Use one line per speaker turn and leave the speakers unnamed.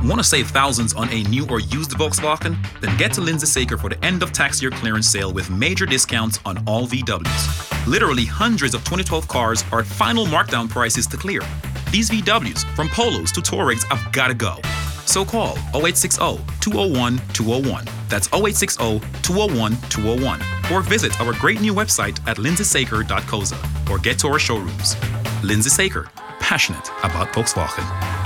Want to save thousands on a new or used Volkswagen? Then get to Lindsay Saker for the end of tax year clearance sale with major discounts on all VWs. Literally hundreds of 2012 cars are at final markdown prices to clear. These VWs, from Polos to Touaregs, have got to go. So call 0860 201 201. That's 0860 201 201. Or visit our great new website at lindsaysaker.coza or get to our showrooms. Lindsay Saker, passionate about Volkswagen.